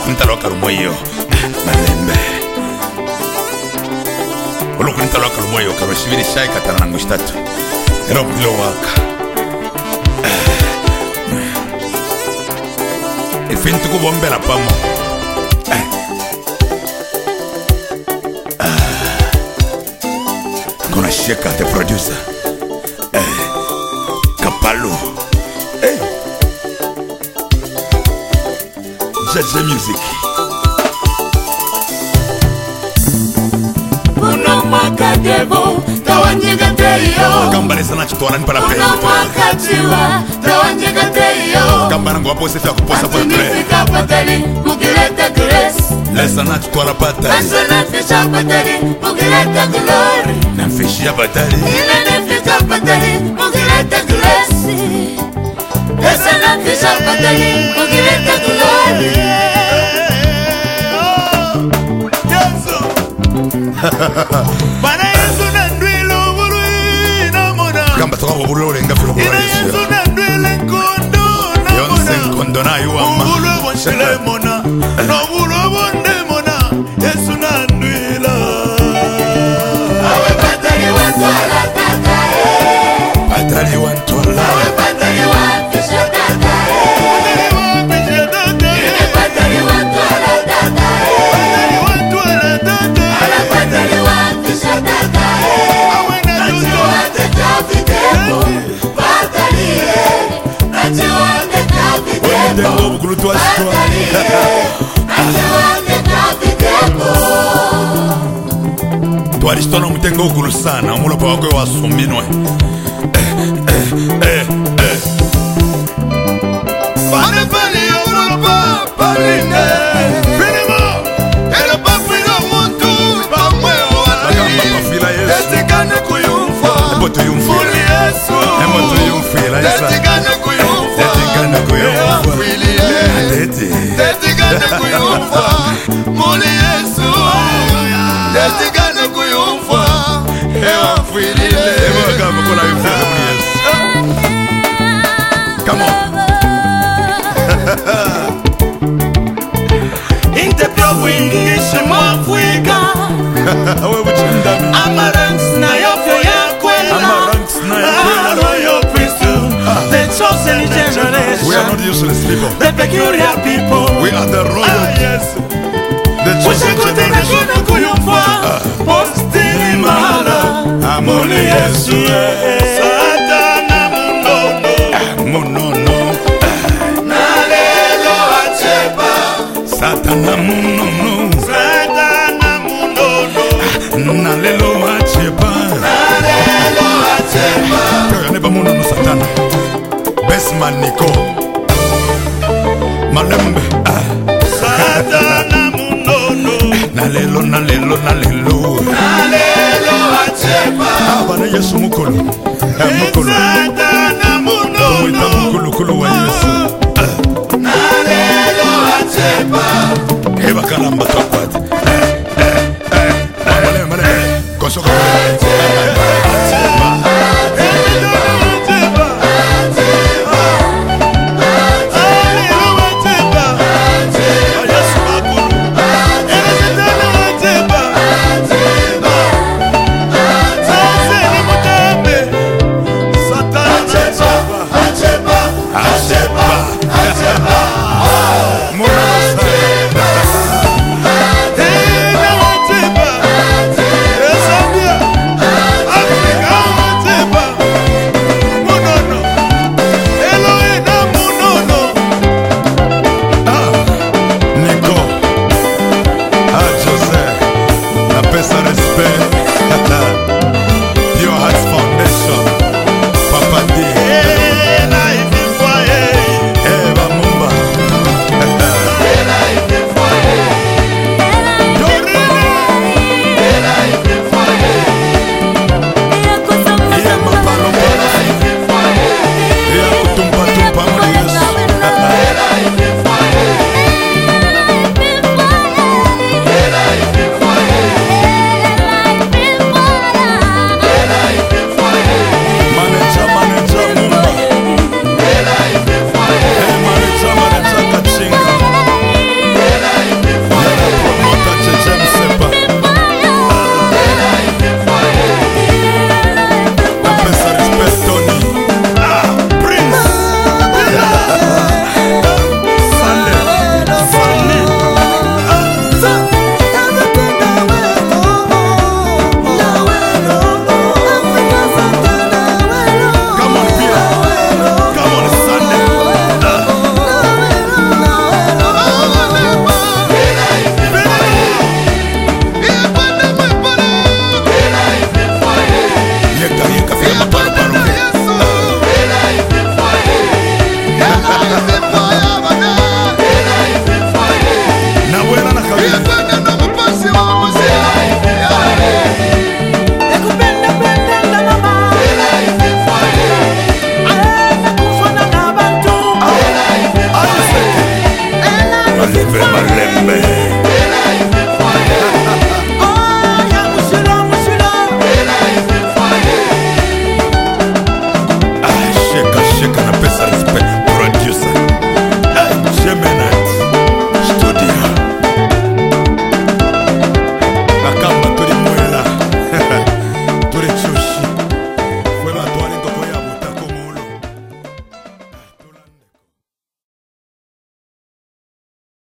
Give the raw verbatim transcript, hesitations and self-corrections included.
olokunitalo akalumoyo malembe olokunitalo akalumoyo karoshibiri shai katana nangu shitatu ero bulilo waka ifintu kubombela pamo kona sheka the producer Kapalo Jaja Music Uno mwaka devo Tawanyega teyo Kambale sana chituana nipa la pe Uno mwaka chiwa Tawanyega teyo Kambana ngwa pose fia kuposa po pre Atinifika patali Mugileta grace Lesa na chituana patali Asana fisha patali Mugileta glory Namfishia patali Ina nefika patali Mugileta grace Asana fisha patali Mugileta glory Bana Yesu na ndwilo bului na mona Kamba toka wabulu ulenga filo kwa Yesu Yesu na ndwile kondo na mona Yonse nkondo na yuama Wabulu wanshile mona Na wabulu wonde mona Yesu na ndwila Awe patali watola tatae Patali wantola Awe patali wafisha tatae Ine patali watola tatae Patali wafisha tatae Nachi wate trafikepo Patali Nachi wate trafikepo Tengo bukulu tuwa shitwa Nachi wate trafikepo Tuwa shitwa na mtengo ukulu sana Umulopa wakwe wa suminwe Eh, eh, eh Pane pali Europa paline Finimo Ele papilo muntu Pamwe Agamba wali pafila Yesu Tetikane kuyumfa Ebo tuyumfila Muli Yesu Ebo tuyumfila Yesu Tetikane kuyumfa Tetikane kuyumfa Wafilile Teti Tetikane kuyumfa Muli Yesu Tetikane kuyumfa Wafilile Ebo agamba kula yumfila muli Yesu Come on Inte pro wingishe mwafwika Awe uchindami Amaranks na yofyo ya kwela Amaranks na yofyo. Royal priesthood The chosen We are generation not useless people The peculiar people We are the Ah royal yes The chosen Ushikuteka generation kuna kuyumfa Postini mahala Muli Yesu Satana mundono Munono Nalelo achepa Satana munono Satana mundono Nalelo achepa Nalelo achepa Kaya neba munono Satana Bestman Nico Malembe Satana mundono Nalelo nalelo nalelo Nalelo achepa Abana Yesu mukolo Mukolo Satana Tumwita mundono mukulu kulu wa Yesu